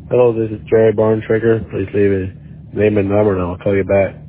Hello, this is Jerry Barntrigger. Please leave a name and number and I'll call you back.